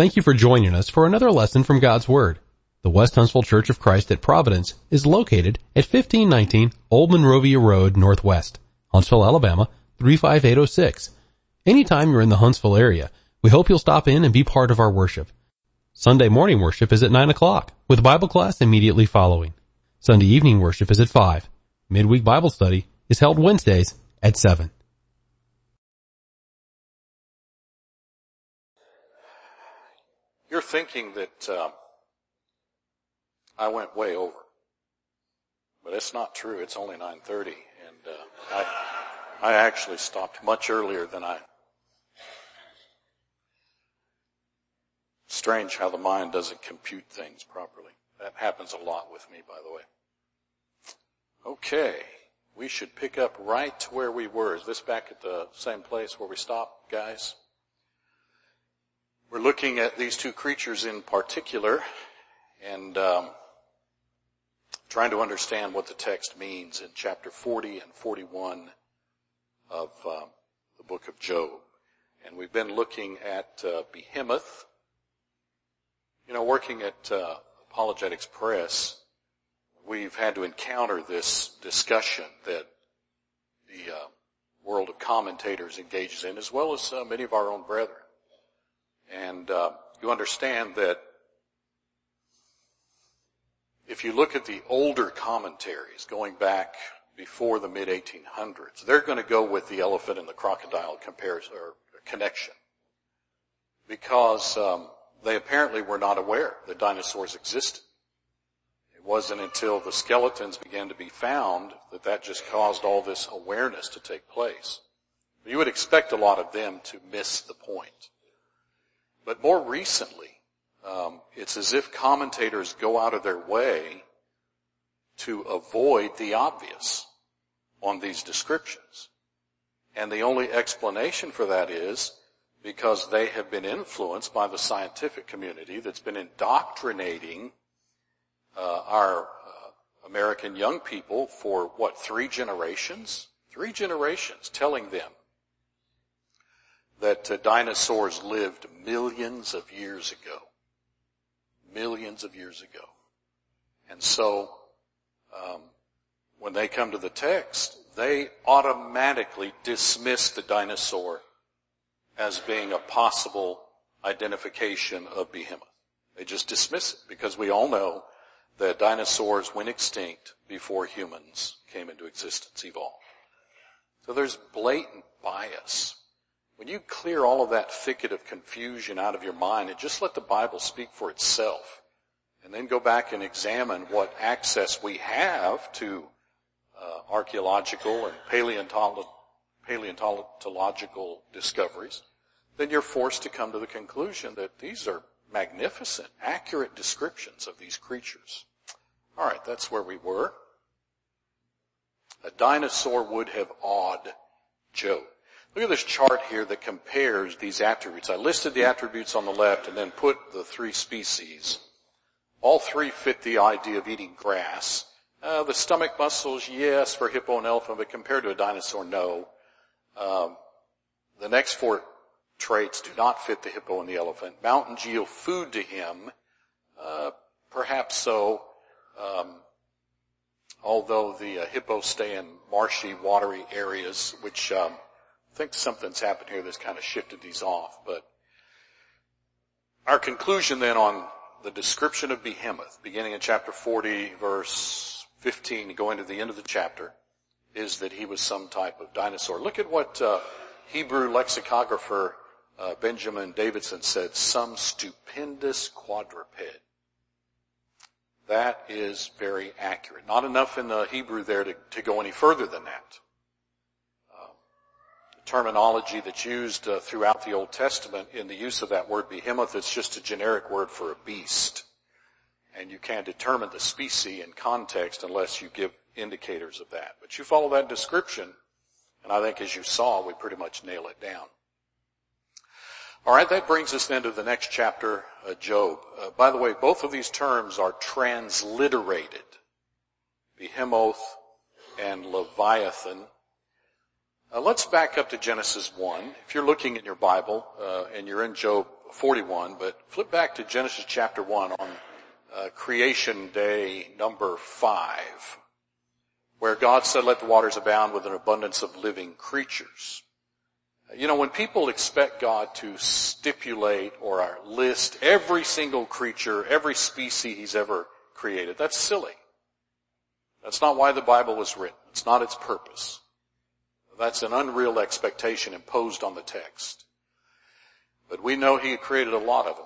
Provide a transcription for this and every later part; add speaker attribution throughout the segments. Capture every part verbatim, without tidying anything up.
Speaker 1: Thank you for joining us for another lesson from God's Word. The West Huntsville Church of Christ at Providence is located at fifteen nineteen Old Monrovia Road Northwest, Huntsville, Alabama, three five eight oh six. Anytime you're in the Huntsville area, we hope you'll stop in and be part of our worship. Sunday morning worship is at nine o'clock, with Bible class immediately following. Sunday evening worship is at five. Midweek Bible study is held Wednesdays at seven.
Speaker 2: You're thinking that uh, I went way over, but it's not true. It's only nine thirty, and uh, I, I actually stopped much earlier than I. Strange how the mind doesn't compute things properly. That happens a lot with me, by the way. Okay, we should pick up right to where we were. Is this back at the same place where we stopped, guys? We're looking at these two creatures in particular and um, trying to understand what the text means in chapter forty and forty-one of uh, the book of Job. And we've been looking at uh, Behemoth. You know, working at uh, Apologetics Press, we've had to encounter this discussion that the uh, world of commentators engages in, as well as uh, many of our own brethren. And uh, you understand that if you look at the older commentaries going back before the mid eighteen hundreds, they're going to go with the elephant and the crocodile comparison or connection, because um, they apparently were not aware that dinosaurs existed. It wasn't until the skeletons began to be found that that just caused all this awareness to take place. You would expect a lot of them to miss the point. But more recently, um, it's as if commentators go out of their way to avoid the obvious on these descriptions. And the only explanation for that is because they have been influenced by the scientific community that's been indoctrinating uh, our uh, American young people for, what, three generations? Three generations telling them that uh, dinosaurs lived millions of years ago. Millions of years ago. And so, um, when they come to the text, they automatically dismiss the dinosaur as being a possible identification of Behemoth. They just dismiss it because we all know that dinosaurs went extinct before humans came into existence, evolved. So there's blatant bias. When you clear all of that thicket of confusion out of your mind and just let the Bible speak for itself, and then go back and examine what access we have to uh, archaeological and paleontolo- paleontological discoveries, then you're forced to come to the conclusion that these are magnificent, accurate descriptions of these creatures. All right, that's where we were. A dinosaur would have awed Job. Look at this chart here that compares these attributes. I listed the attributes on the left and then put the three species. All three fit the idea of eating grass. Uh, the stomach muscles, yes, for hippo and elephant, but compared to a dinosaur, no. Um, the next four traits do not fit the hippo and the elephant. Mountains yield food to him. Uh, perhaps so. Um, although the uh, hippos stay in marshy, watery areas, which um, I think something's happened here that's kind of shifted these off. But our conclusion then on the description of Behemoth, beginning in chapter forty, verse fifteen, going to the end of the chapter, is that he was some type of dinosaur. Look at what uh, Hebrew lexicographer uh, Benjamin Davidson said, some stupendous quadruped. That is very accurate. Not enough in the Hebrew there to, to go any further than that. Terminology that's used uh, throughout the Old Testament in the use of that word behemoth, it's just a generic word for a beast. And you can't determine the species in context unless you give indicators of that. But you follow that description, and I think as you saw, we pretty much nail it down. All right, that brings us then to the next chapter, uh, Job. Uh, by the way, both of these terms are transliterated. Behemoth and Leviathan. Uh, let's back up to Genesis one. If you're looking in your Bible, uh, and you're in Job forty-one, but flip back to Genesis chapter one on uh, creation day number five, where God said, let the waters abound with an abundance of living creatures. You know, when people expect God to stipulate or list every single creature, every species he's ever created, that's silly. That's not why the Bible was written. It's not its purpose. That's an unreal expectation imposed on the text. But we know he created a lot of them.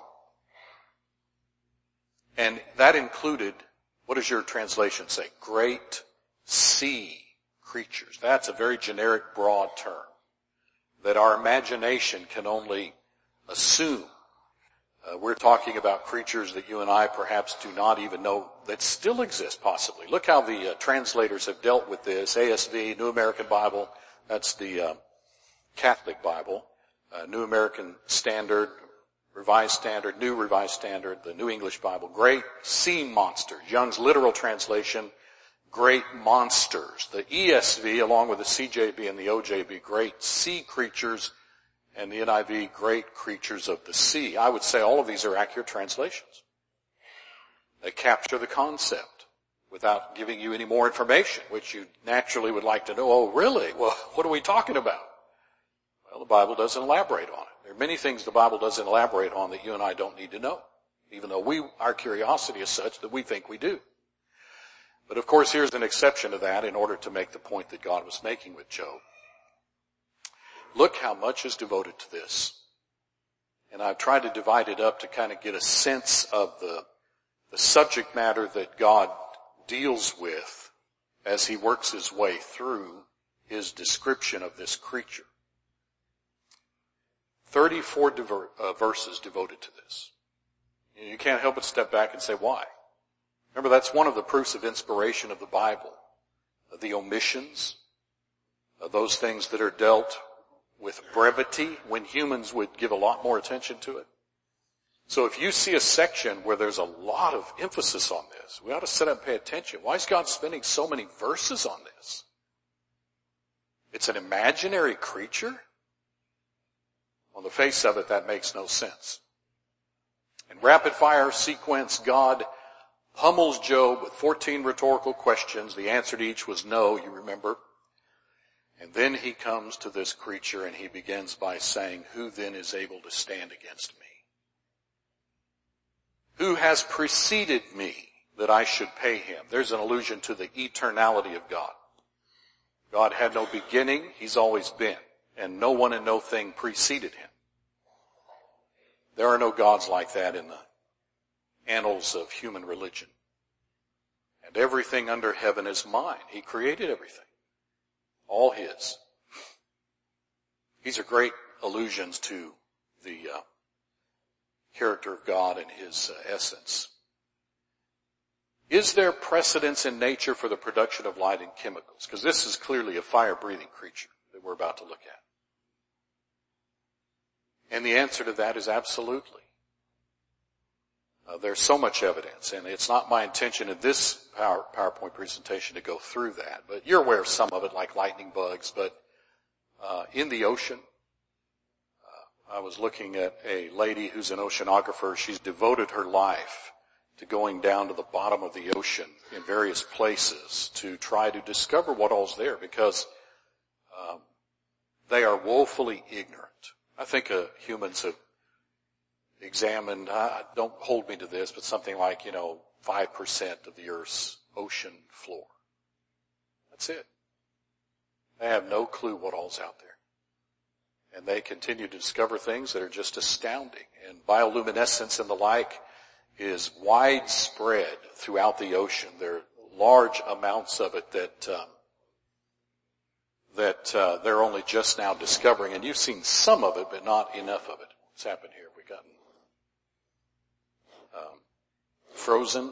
Speaker 2: And that included, what does your translation say? Great sea creatures. That's a very generic, broad term that our imagination can only assume. Uh, we're talking about creatures that you and I perhaps do not even know that still exist, possibly. Look how the uh, translators have dealt with this. A S V, New American Bible, that's the uh, Catholic Bible. Uh, New American Standard, Revised Standard, New Revised Standard, the New English Bible. Great sea monsters. Young's literal translation, great monsters. The E S V, along with the C J B and the O J B, great sea creatures, and the N I V, great creatures of the sea. I would say all of these are accurate translations. They capture the concept without giving you any more information, which you naturally would like to know. Oh, really? Well, what are we talking about? Well, the Bible doesn't elaborate on it. There are many things the Bible doesn't elaborate on that you and I don't need to know, even though we, our curiosity is such that we think we do. But of course, here's an exception to that in order to make the point that God was making with Job. Look how much is devoted to this. And I've tried to divide it up to kind of get a sense of the, the subject matter that God deals with as he works his way through his description of this creature. thirty-four diver, uh, verses devoted to this. You can't help but step back and say, why? Remember, that's one of the proofs of inspiration of the Bible. The omissions, those things that are dealt with brevity when humans would give a lot more attention to it. So if you see a section where there's a lot of emphasis on this, we ought to sit up and pay attention. Why is God spending so many verses on this? It's an imaginary creature? On the face of it, that makes no sense. In rapid fire sequence, God pummels Job with fourteen rhetorical questions. The answer to each was no, you remember. And then he comes to this creature and he begins by saying, who then is able to stand against me? Who has preceded me that I should pay him? There's an allusion to the eternality of God. God had no beginning, he's always been, and no one and no thing preceded him. There are no gods like that in the annals of human religion. And everything under heaven is mine. He created everything. All his. These are great allusions to the uh, character of God and his uh, essence. Is there precedence in nature for the production of light and chemicals? Because this is clearly a fire-breathing creature that we're about to look at. And the answer to that is absolutely. Uh, there's so much evidence, and it's not my intention in this power, PowerPoint presentation to go through that, but you're aware of some of it, like lightning bugs. But uh, in the ocean, uh, I was looking at a lady who's an oceanographer. She's devoted her life to going down to the bottom of the ocean in various places to try to discover what all's there, because um, they are woefully ignorant. I think uh, humans have examined, uh, don't hold me to this, but something like, you know, five percent of the Earth's ocean floor. That's it. They have no clue what all's out there. And they continue to discover things that are just astounding. And bioluminescence and the like is widespread throughout the ocean. There are large amounts of it that um, that uh, they're only just now discovering. And you've seen some of it, but not enough of it. What's happened here? We've gotten um, frozen.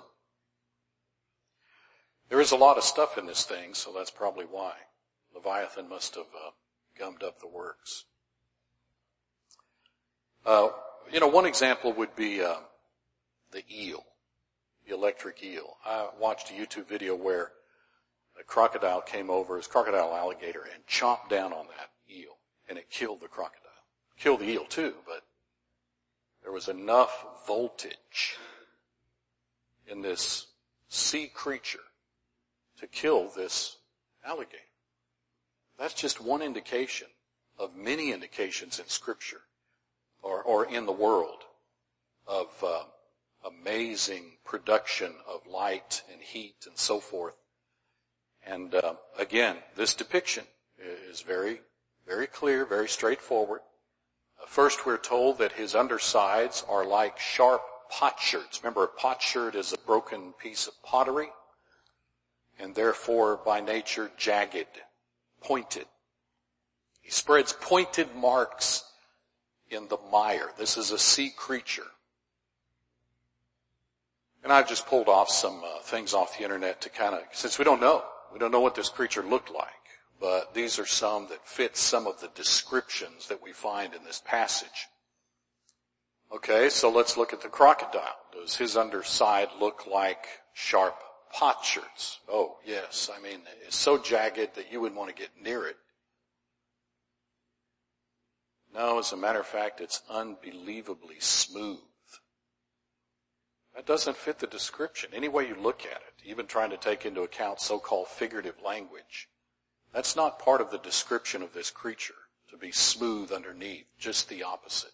Speaker 2: There is a lot of stuff in this thing, so that's probably why. Leviathan must have uh, gummed up the works. Uh, you know, one example would be uh, the eel, the electric eel. I watched a YouTube video where a crocodile came over, his crocodile alligator, and chomped down on that eel, and it killed the crocodile. Killed the eel too, but there was enough voltage in this sea creature to kill this alligator. That's just one indication of many indications in Scripture or, or in the world of uh, amazing production of light and heat and so forth. And uh, again, this depiction is very, very clear, very straightforward. Uh, first, we're told that his undersides are like sharp potsherds. Remember, a potsherd is a broken piece of pottery, and therefore, by nature, jagged, pointed. He spreads pointed marks in the mire. This is a sea creature. And I've just pulled off some uh, things off the internet to kind of, since we don't know, we don't know what this creature looked like, but these are some that fit some of the descriptions that we find in this passage. Okay, so let's look at the crocodile. Does his underside look like sharp potsherds? Oh, yes. I mean, it's so jagged that you wouldn't want to get near it. No, as a matter of fact, it's unbelievably smooth. That doesn't fit the description. Any way you look at it, even trying to take into account so-called figurative language, that's not part of the description of this creature, to be smooth underneath, just the opposite.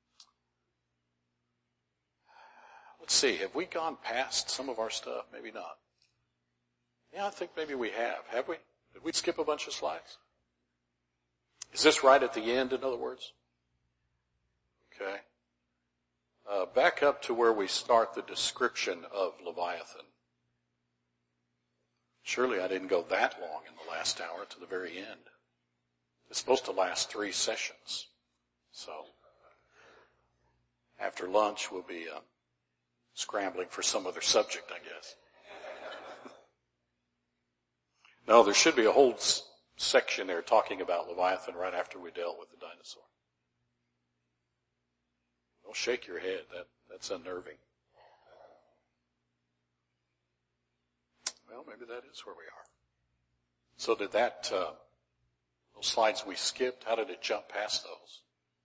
Speaker 2: Let's see, have we gone past some of our stuff? Maybe not. Yeah, I think maybe we have. Have we? Did we skip a bunch of slides? Is this right at the end, in other words? Okay. Uh, back up to where we start the description of Leviathan. Surely I didn't go that long in the last hour to the very end. It's supposed to last three sessions. So, after lunch we'll be uh, scrambling for some other subject, I guess. No, there should be a whole s- section there talking about Leviathan right after we dealt with the dinosaur. Don't shake your head. That, that's unnerving. Well, maybe that is where we are. So did that, uh, those slides we skipped, how did it jump past those?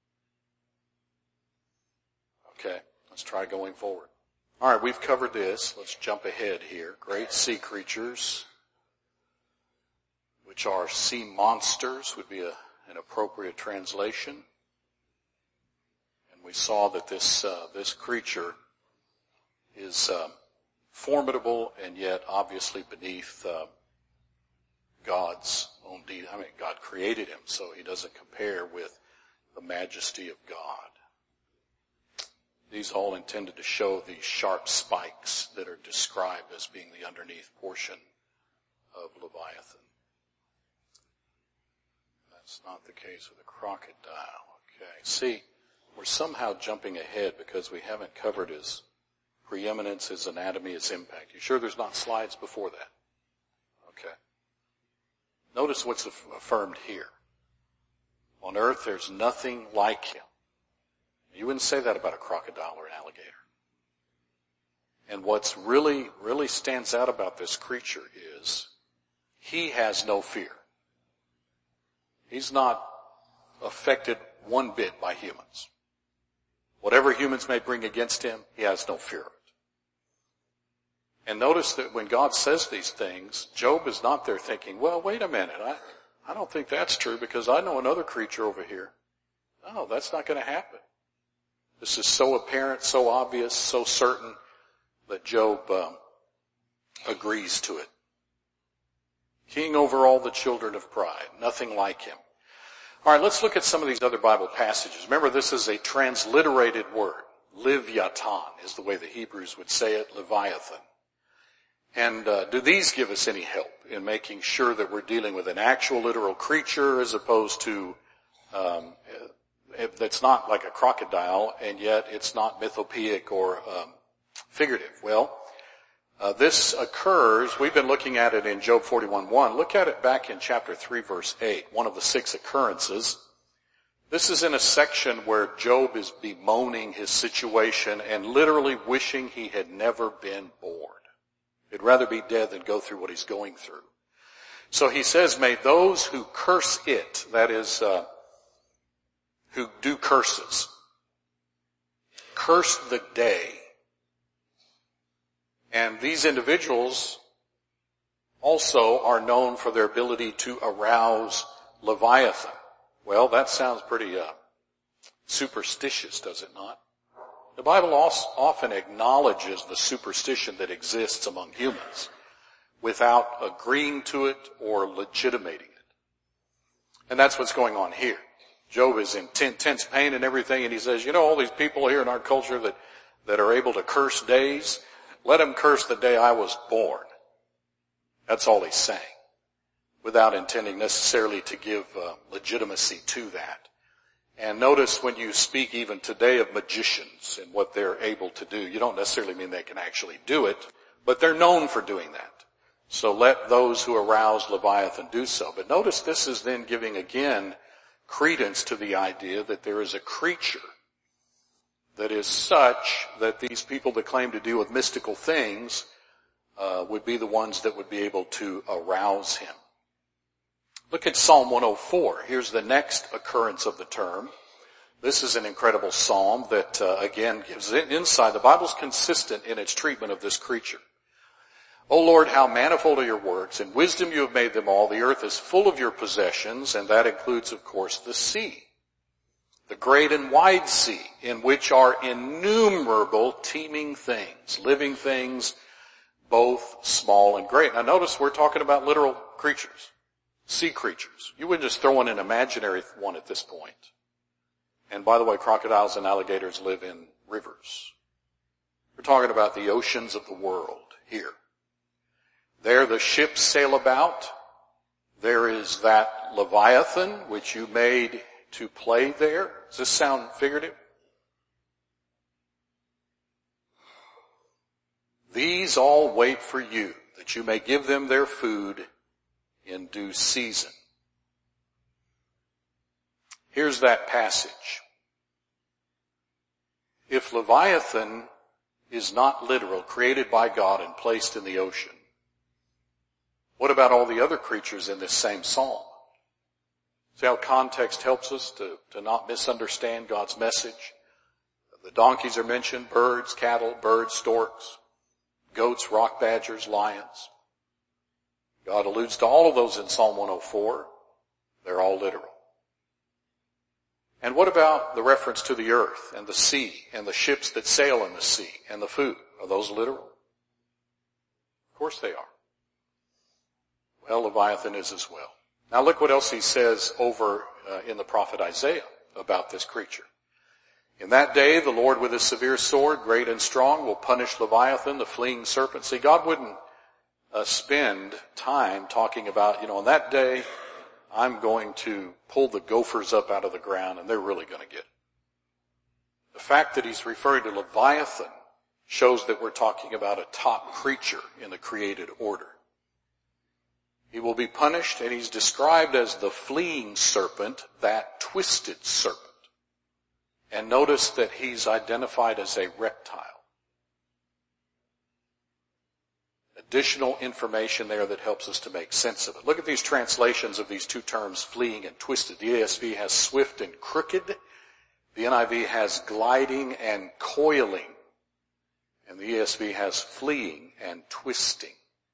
Speaker 2: Okay, let's try going forward. All right, we've covered this. Let's jump ahead here. Great sea creatures, which are sea monsters, would be a, an appropriate translation. We saw that this uh, this creature is uh, formidable and yet obviously beneath uh, God's own deed. I mean, God created him, so he doesn't compare with the majesty of God. These all intended to show these sharp spikes that are described as being the underneath portion of Leviathan. That's not the case with the crocodile. Okay, see, we're somehow jumping ahead because we haven't covered his preeminence, his anatomy, his impact. You sure there's not slides before that? Okay. Notice what's affirmed here. On earth, there's nothing like him. You wouldn't say that about a crocodile or an alligator. And what's really, really stands out about this creature is he has no fear. He's not affected one bit by humans. Whatever humans may bring against him, he has no fear of it. And notice that when God says these things, Job is not there thinking, well, wait a minute, I, I don't think that's true because I know another creature over here. No, that's not going to happen. This is so apparent, so obvious, so certain that Job um, agrees to it. King over all the children of pride, nothing like him. All right, let's look at some of these other Bible passages. Remember, this is a transliterated word. Leviathan is the way the Hebrews would say it, Leviathan. And uh, do these give us any help in making sure that we're dealing with an actual literal creature as opposed to, um, that's not like a crocodile, and yet it's not mythopoeic or um, figurative? Well, uh, this occurs, we've been looking at it in Job forty-one one. Look at it back in chapter three, verse eight, one of the six occurrences. This is in a section where Job is bemoaning his situation and literally wishing he had never been born. He'd rather be dead than go through what he's going through. So he says, may those who curse it, that is, uh, who do curses, curse the day. And these individuals also are known for their ability to arouse Leviathan. Well, that sounds pretty uh, superstitious, does it not? The Bible also often acknowledges the superstition that exists among humans without agreeing to it or legitimating it. And that's what's going on here. Job is in intense pain and everything, and he says, you know, all these people here in our culture that, that are able to curse days, let them curse the day I was born. That's all he's saying, without intending necessarily to give uh, legitimacy to that. And notice when you speak even today of magicians and what they're able to do, you don't necessarily mean they can actually do it, but they're known for doing that. So let those who arouse Leviathan do so. But notice this is then giving again credence to the idea that there is a creature that is such that these people that claim to deal with mystical things uh, would be the ones that would be able to arouse him. Look at Psalm one oh four. Here's the next occurrence of the term. This is an incredible psalm that, uh, again, gives insight. The Bible's consistent in its treatment of this creature. O Lord, how manifold are your works. In wisdom you have made them all. The earth is full of your possessions, and that includes, of course, the sea. The great and wide sea, in which are innumerable teeming things, living things, both small and great. Now notice we're talking about literal creatures, sea creatures. You wouldn't just throw in an imaginary one at this point. And by the way, crocodiles and alligators live in rivers. We're talking about the oceans of the world here. There the ships sail about. There is that Leviathan, which you made to play there. Does this sound figurative? These all wait for you, that you may give them their food in due season. Here's that passage. If Leviathan is not literal, created by God and placed in the ocean, what about all the other creatures in this same psalm? See how context helps us to, to not misunderstand God's message? The donkeys are mentioned, birds, cattle, birds, storks, goats, rock badgers, lions. God alludes to all of those in Psalm one oh four. They're all literal. And what about the reference to the earth and the sea and the ships that sail in the sea and the food? Are those literal? Of course they are. Well, Leviathan is as well. Now look what else he says over uh, in the prophet Isaiah about this creature. In that day, the Lord with his severe sword, great and strong, will punish Leviathan, the fleeing serpent. See, God wouldn't uh, spend time talking about, you know, on that day, I'm going to pull the gophers up out of the ground and they're really going to get it. The fact that he's referring to Leviathan shows that we're talking about a top creature in the created order. He will be punished, and he's described as the fleeing serpent, that twisted serpent. And notice that he's identified as a reptile. Additional information there that helps us to make sense of it. Look at these translations of these two terms, fleeing and twisted. The E S V has swift and crooked. The N I V has gliding and coiling. And the E S V has fleeing and twisting.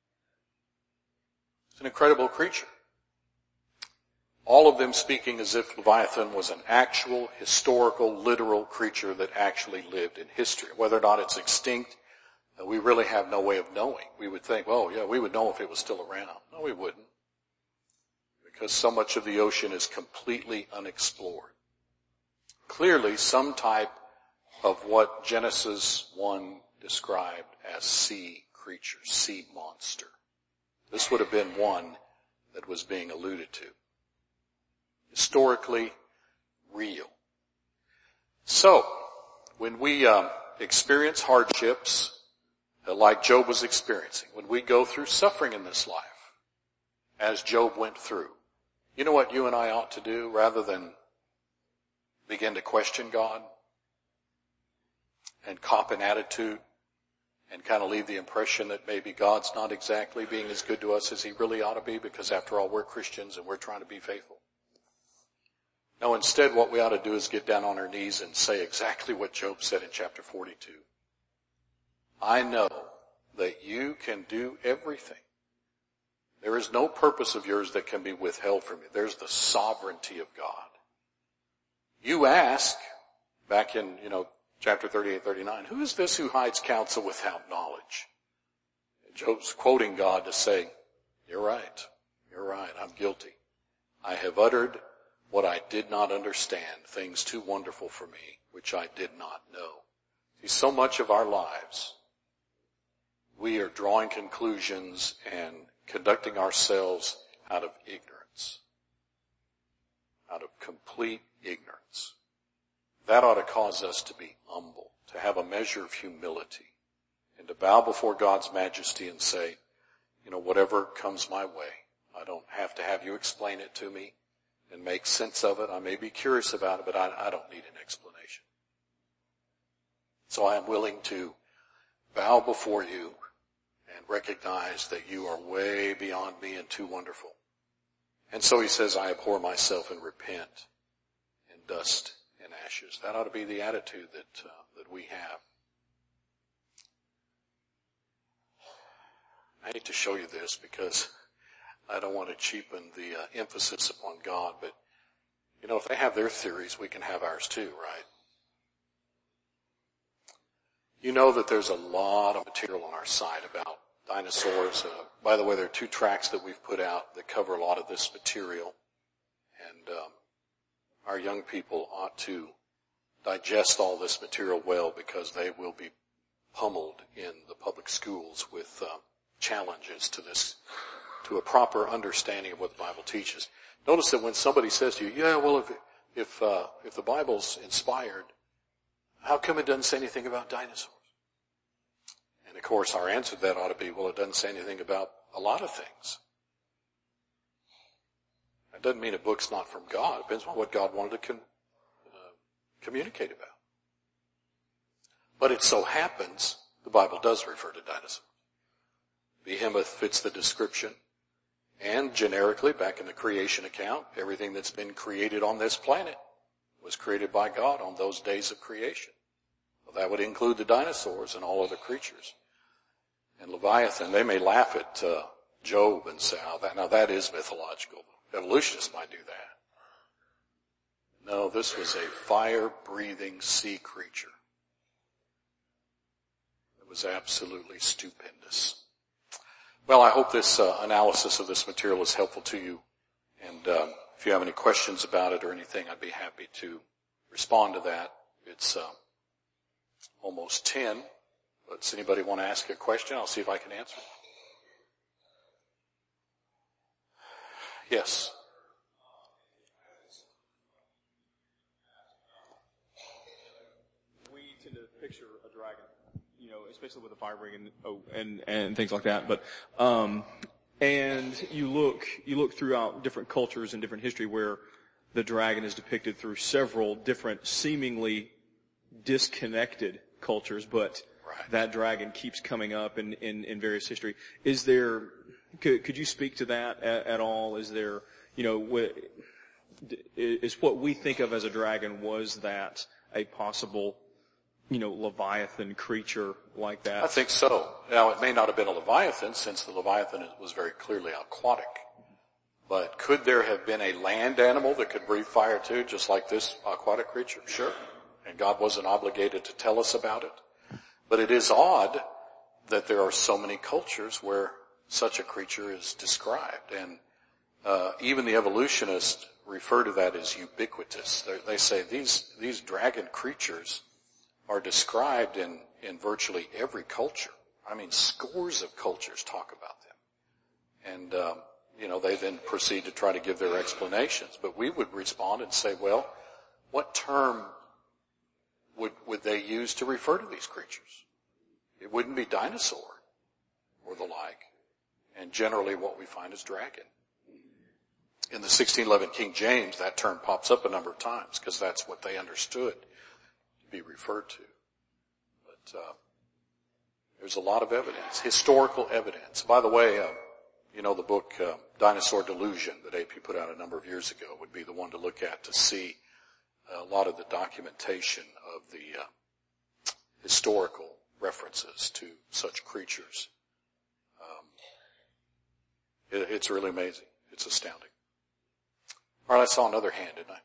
Speaker 2: It's an incredible creature. All of them speaking as if Leviathan was an actual, historical, literal creature that actually lived in history. Whether or not it's extinct, we really have no way of knowing. We would think, well, yeah, we would know if it was still around. No, we wouldn't. Because so much of the ocean is completely unexplored. Clearly, some type of what Genesis one described as sea creature, sea monster. This would have been one that was being alluded to. Historically real. So, when we um, experience hardships uh, like Job was experiencing, when we go through suffering in this life, as Job went through, you know what you and I ought to do rather than begin to question God and cop an attitude and kind of leave the impression that maybe God's not exactly being as good to us as he really ought to be, because after all, we're Christians and we're trying to be faithful. No, instead what we ought to do is get down on our knees and say exactly what Job said in chapter forty-two. I know that you can do everything. There is no purpose of yours that can be withheld from you. There's the sovereignty of God. You ask, back in, you know, chapter thirty-eight, thirty-nine, who is this who hides counsel without knowledge? And Job's quoting God to say, you're right. You're right. I'm guilty. I have uttered what I did not understand, things too wonderful for me, which I did not know. See, so much of our lives, we are drawing conclusions and conducting ourselves out of ignorance. Out of complete ignorance. That ought to cause us to be humble, to have a measure of humility, and to bow before God's majesty and say, you know, whatever comes my way, I don't have to have you explain it to me and make sense of it. I may be curious about it, but I, I don't need an explanation. So I am willing to bow before you and recognize that you are way beyond me and too wonderful. And so he says, I abhor myself and repent in dust and ashes. That ought to be the attitude that, uh, that we have. I hate to show you this because I don't want to cheapen the uh, emphasis upon God, but, you know, if they have their theories, we can have ours too, right? You know that there's a lot of material on our site about dinosaurs. Uh, by the way, there are two tracts that we've put out that cover a lot of this material. And um, our young people ought to digest all this material well, because they will be pummeled in the public schools with uh, challenges to this, to a proper understanding of what the Bible teaches. Notice that when somebody says to you, yeah, well, if if uh, if the Bible's inspired, how come it doesn't say anything about dinosaurs? And of course, our answer to that ought to be, well, it doesn't say anything about a lot of things. That doesn't mean a book's not from God. It depends on what God wanted to con- uh, communicate about. But it so happens the Bible does refer to dinosaurs. Behemoth fits the description. And generically, back in the creation account, everything that's been created on this planet was created by God on those days of creation. Well, that would include the dinosaurs and all other creatures. And Leviathan, they may laugh at uh, Job and say, oh, that, now that is mythological. Evolutionists might do that. No, this was a fire-breathing sea creature. It was absolutely stupendous. Well, I hope this uh, analysis of this material is helpful to you. And um, if you have any questions about it or anything, I'd be happy to respond to that. It's uh, almost ten. But does anybody want to ask a question? I'll see if I can answer it. Yes.
Speaker 3: We tend to picture a dragon, you know, especially with the fire ring and oh, and and things like that. But um, and you look you look throughout different cultures and different history where the dragon is depicted through several different seemingly disconnected cultures, but
Speaker 2: right. That
Speaker 3: dragon keeps coming up in, in, in various history. Is there, could, could you speak to that at, at all? Is there, you know, is what we think of as a dragon, was that a possible, you know, Leviathan creature like that?
Speaker 2: I think so. Now, it may not have been a Leviathan, since the Leviathan was very clearly aquatic. But could there have been a land animal that could breathe fire too, just like this aquatic creature? Sure. And God wasn't obligated to tell us about it. But it is odd that there are so many cultures where such a creature is described. And uh, even the evolutionists refer to that as ubiquitous. They're, they say these these dragon creatures are described in, in virtually every culture. I mean, scores of cultures talk about them. And, um, you know, they then proceed to try to give their explanations. But we would respond and say, well, what term would, would they use to refer to these creatures? It wouldn't be dinosaur or the like. And generally what we find is dragon. In the sixteen eleven King James, that term pops up a number of times because that's what they understood to be referred to. But uh, there's a lot of evidence, historical evidence. By the way, uh, you know the book uh, Dinosaur Delusion that A P put out a number of years ago would be the one to look at to see a lot of the documentation of the uh, historical references to such creatures. Um, it, it's really amazing. It's astounding. All right, I saw another hand, didn't I?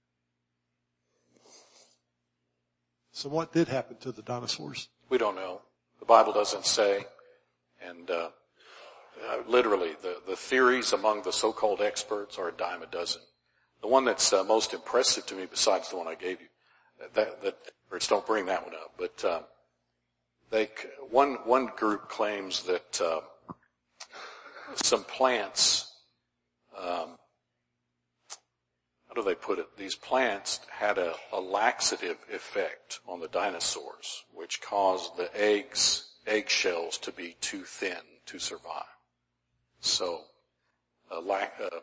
Speaker 4: So what did happen to the dinosaurs?
Speaker 2: We don't know. The Bible doesn't say. And uh, uh, literally, the, the theories among the so-called experts are a dime a dozen. The one that's uh, most impressive to me, besides the one I gave you, that, that experts don't bring that one up, but uh, they one one group claims that uh, some plants, um, how do they put it? These plants had a, a laxative effect on the dinosaurs, which caused the eggs, eggshells to be too thin to survive. So, uh, lac, uh,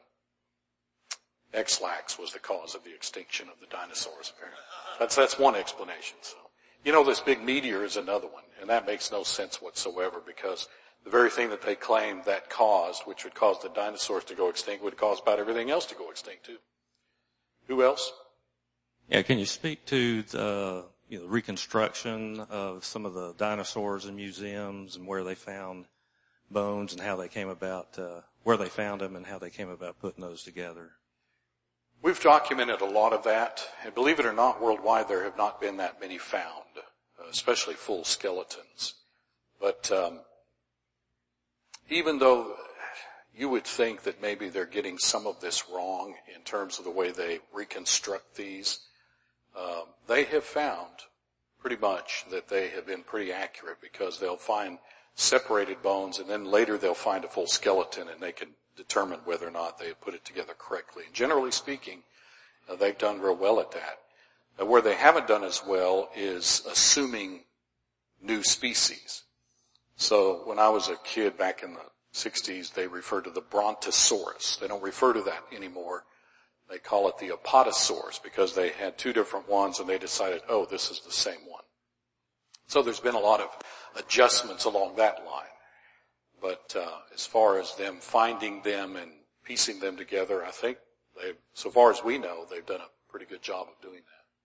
Speaker 2: X-lax was the cause of the extinction of the dinosaurs, apparently. That's, that's one explanation. So, you know, this big meteor is another one, and that makes no sense whatsoever because the very thing that they claimed that caused, which would cause the dinosaurs to go extinct, would cause about everything else to go extinct too. Who else?
Speaker 5: Yeah, can you speak to the, you know, reconstruction of some of the dinosaurs in museums and where they found bones and how they came about, uh, where they found them and how they came about putting those together?
Speaker 2: We've documented a lot of that, and believe it or not, worldwide there have not been that many found, uh, especially full skeletons. But um, even though you would think that maybe they're getting some of this wrong in terms of the way they reconstruct these, um, they have found pretty much that they have been pretty accurate because they'll find separated bones and then later they'll find a full skeleton and they can determine whether or not they put it together correctly. And generally speaking, uh, they've done real well at that. Uh, where they haven't done as well is assuming new species. So when I was a kid back in the sixties, they referred to the Brontosaurus. They don't refer to that anymore. They call it the Apatosaurus because they had two different ones and they decided, oh, this is the same one. So there's been a lot of adjustments along that line. But uh, as far as them finding them and piecing them together, I think they've, so far as we know, they've done a pretty good job of doing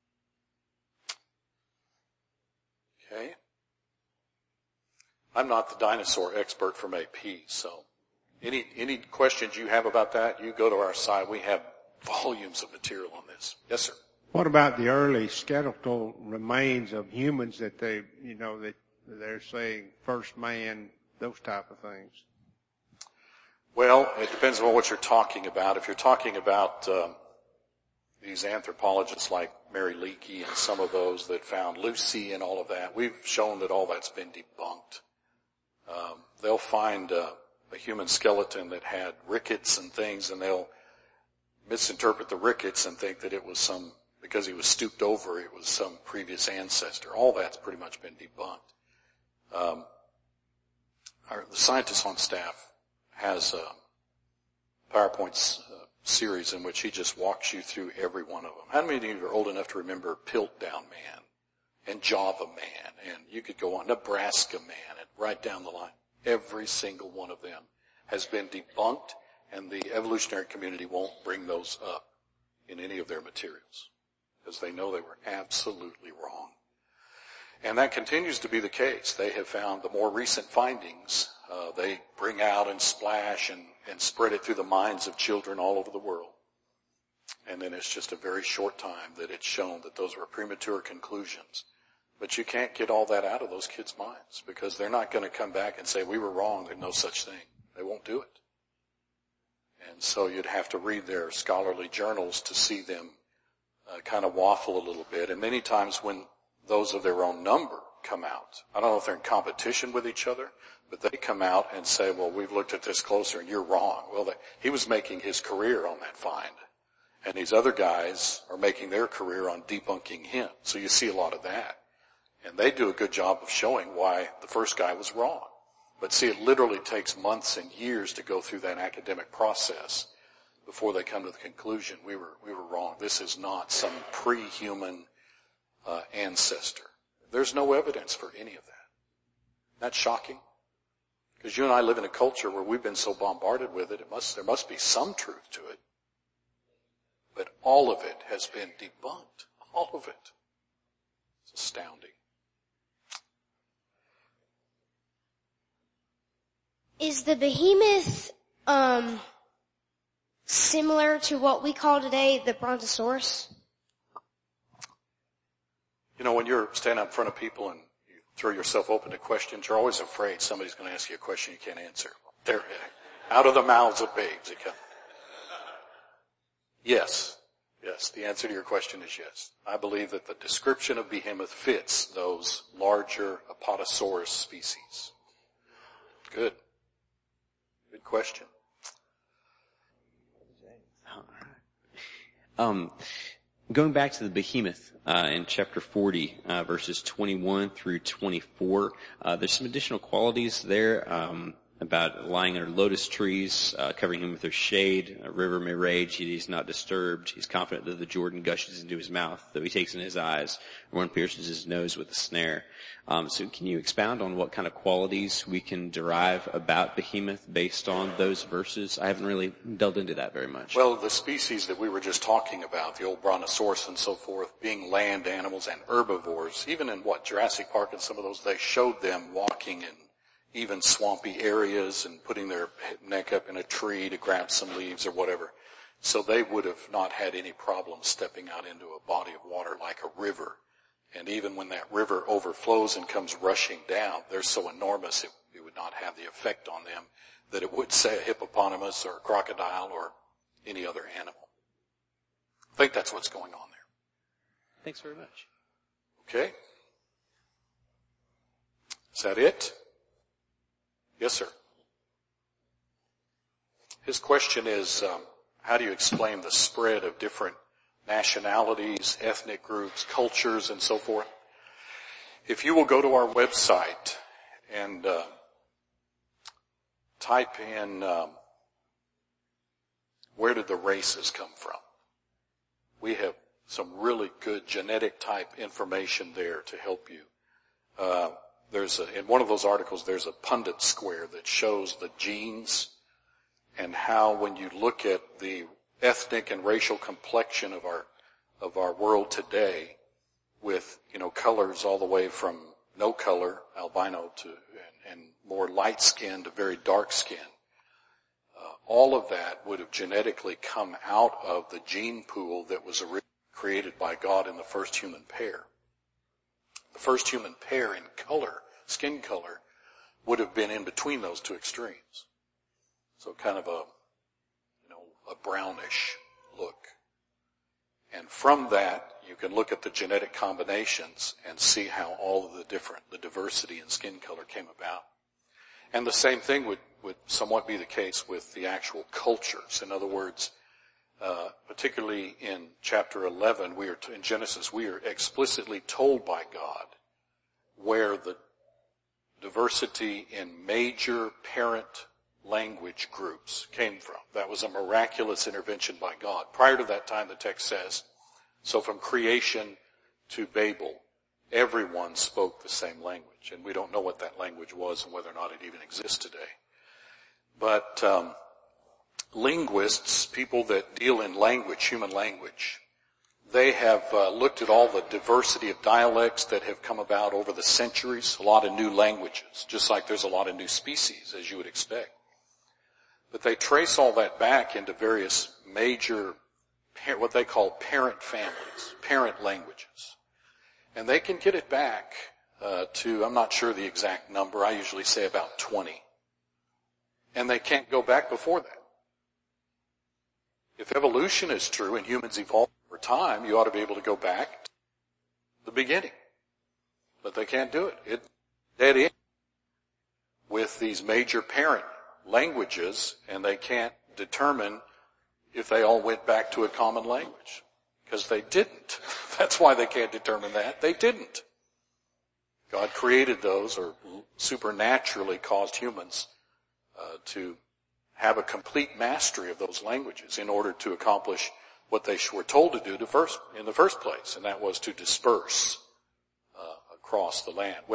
Speaker 2: that. Okay. I'm not the dinosaur expert from A P, so any any questions you have about that, you go to our site. We have volumes of material on this. Yes, sir.
Speaker 6: What about the early skeletal remains of humans that they, you know, that they're saying first man, those type of things?
Speaker 2: Well, it depends on what you're talking about. If you're talking about um, these anthropologists like Mary Leakey and some of those that found Lucy and all of that, we've shown that all that's been debunked. Um, they'll find uh, a human skeleton that had rickets and things, and they'll misinterpret the rickets and think that it was some, because he was stooped over, it was some previous ancestor. All that's pretty much been debunked. Um, our, the scientist on staff has a PowerPoint uh, series in which he just walks you through every one of them. How many of you are old enough to remember Piltdown Man and Java Man, and you could go on, Nebraska Man, and right down the line? Every single one of them has been debunked, and the evolutionary community won't bring those up in any of their materials because they know they were absolutely wrong. And that continues to be the case. They have found the more recent findings, uh, they bring out and splash and, and spread it through the minds of children all over the world. And then it's just a very short time that it's shown that those were premature conclusions. But you can't get all that out of those kids' minds because they're not going to come back and say, we were wrong, there's no such thing. They won't do it. And so you'd have to read their scholarly journals to see them uh, kind of waffle a little bit. And many times when those of their own number come out, I don't know if they're in competition with each other, but they come out and say, well, we've looked at this closer and you're wrong. Well, they, he was making his career on that find. And these other guys are making their career on debunking him. So you see a lot of that. And they do a good job of showing why the first guy was wrong. But see, it literally takes months and years to go through that academic process before they come to the conclusion, we were, we were wrong. This is not some pre-human uh, ancestor. There's no evidence for any of that. That's shocking. Because you and I live in a culture where we've been so bombarded with it, it must, there must be some truth to it. But all of it has been debunked. All of it. It's astounding.
Speaker 7: Is the behemoth um, similar to what we call today the brontosaurus?
Speaker 2: You know, when you're standing up in front of people and you throw yourself open to questions, you're always afraid somebody's going to ask you a question you can't answer. They're out of the mouths of babes. It comes. Yes. Yes, the answer to your question is yes. I believe that the description of behemoth fits those larger Apatosaurus species. Good. Good question.
Speaker 8: Um, going back to the behemoth uh, in chapter forty, uh, verses twenty-one through twenty-four, uh, there's some additional qualities there um, about lying under lotus trees, uh, covering him with their shade. A river may rage, yet he's not disturbed. He's confident that the Jordan gushes into his mouth, though he takes in his eyes, or one pierces his nose with a snare. Um, so can you expound on what kind of qualities we can derive about behemoth based on those verses? I haven't really delved into that very much.
Speaker 2: Well, the species that we were just talking about, the old brontosaurus and so forth, being land animals and herbivores, even in what, Jurassic Park and some of those, they showed them walking in even swampy areas and putting their neck up in a tree to grab some leaves or whatever. So they would have not had any problem stepping out into a body of water like a river. And even when that river overflows and comes rushing down, they're so enormous it, it would not have the effect on them that it would, say, a hippopotamus or a crocodile or any other animal. I think that's what's going on there.
Speaker 8: Thanks very much.
Speaker 2: Okay. Is that it? Yes, sir. His question is, um, how do you explain the spread of different nationalities, ethnic groups, cultures, and so forth? If you will go to our website and uh, type in um, where did the races come from, we have some really good genetic type information there to help you. Uh, There's a, in one of those articles, there's a Punnett square that shows the genes and how when you look at the ethnic and racial complexion of our, of our world today with, you know, colors all the way from no color, albino, to, and, and more light skin to very dark skin. Uh, all of that would have genetically come out of the gene pool that was originally created by God in the first human pair. The first human pair in color, skin color, would have been in between those two extremes. So kind of a, you know, a brownish look. And from that, you can look at the genetic combinations and see how all of the different, the diversity in skin color came about. And the same thing would, would somewhat be the case with the actual cultures. In other words, Uh, particularly in chapter eleven, we are, in Genesis, we are explicitly told by God where the diversity in major parent language groups came from. That was a miraculous intervention by God. Prior to that time, the text says, so from creation to Babel, everyone spoke the same language. And we don't know what that language was and whether or not it even exists today. But um linguists, people that deal in language, human language, they have uh, looked at all the diversity of dialects that have come about over the centuries, a lot of new languages, just like there's a lot of new species, as you would expect. But they trace all that back into various major, what they call parent families, parent languages. And they can get it back uh, to, I'm not sure the exact number, I usually say about twenty. And they can't go back before that. If evolution is true and humans evolve over time, you ought to be able to go back to the beginning. But they can't do it. It's dead end with these major parent languages, and they can't determine if they all went back to a common language. Because they didn't. That's why they can't determine that. They didn't. God created those, or supernaturally caused humans uh, to have a complete mastery of those languages in order to accomplish what they were told to do to first, in the first place, and that was to disperse uh, across the land. Well,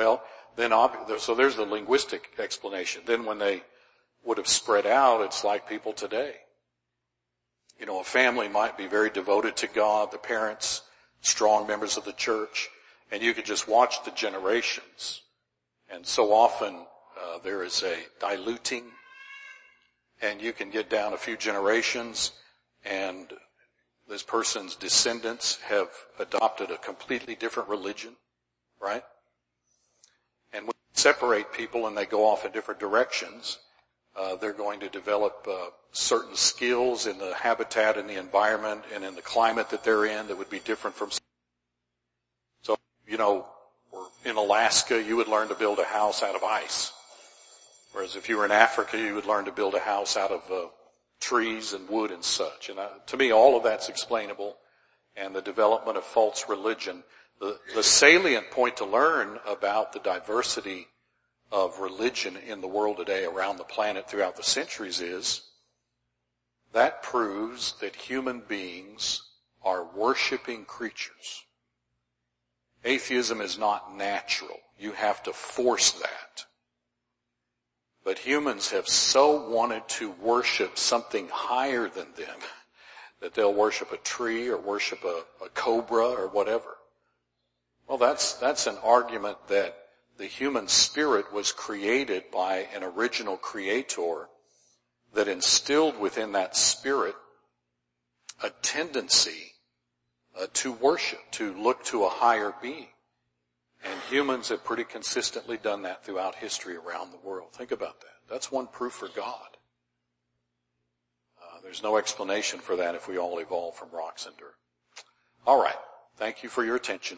Speaker 2: then ob- so there's the linguistic explanation. Then when they would have spread out, it's like people today. You know, a family might be very devoted to God, the parents, strong members of the church, and you could just watch the generations. And so often uh, there is a diluting, and you can get down a few generations, and this person's descendants have adopted a completely different religion, right? And when you separate people and they go off in different directions, uh, they're going to develop uh, certain skills in the habitat and the environment and in the climate that they're in that would be different from. So, you know, in Alaska, you would learn to build a house out of ice. Whereas if you were in Africa, you would learn to build a house out of uh, trees and wood and such. And uh, to me, all of that's explainable. And the development of false religion. The, the salient point to learn about the diversity of religion in the world today around the planet throughout the centuries is that proves that human beings are worshiping creatures. Atheism is not natural. You have to force that. But humans have so wanted to worship something higher than them that they'll worship a tree or worship a, a cobra or whatever. Well, that's, that's an argument that the human spirit was created by an original creator that instilled within that spirit a tendency uh, to worship, to look to a higher being. And humans have pretty consistently done that throughout history around the world. Think about that. That's one proof for God. Uh, there's no explanation for that if we all evolved from rocks and dirt. All right. Thank you for your attention.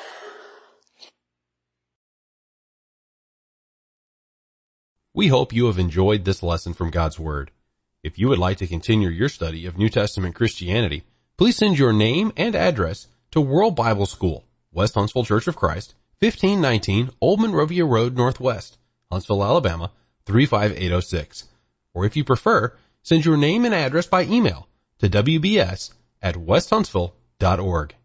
Speaker 1: We hope you have enjoyed this lesson from God's Word. If you would like to continue your study of New Testament Christianity, please send your name and address to World Bible School, West Huntsville Church of Christ, fifteen nineteen Old Monrovia Road Northwest, Huntsville, Alabama, three five eight oh six. Or if you prefer, send your name and address by email to w b s at west huntsville dot org.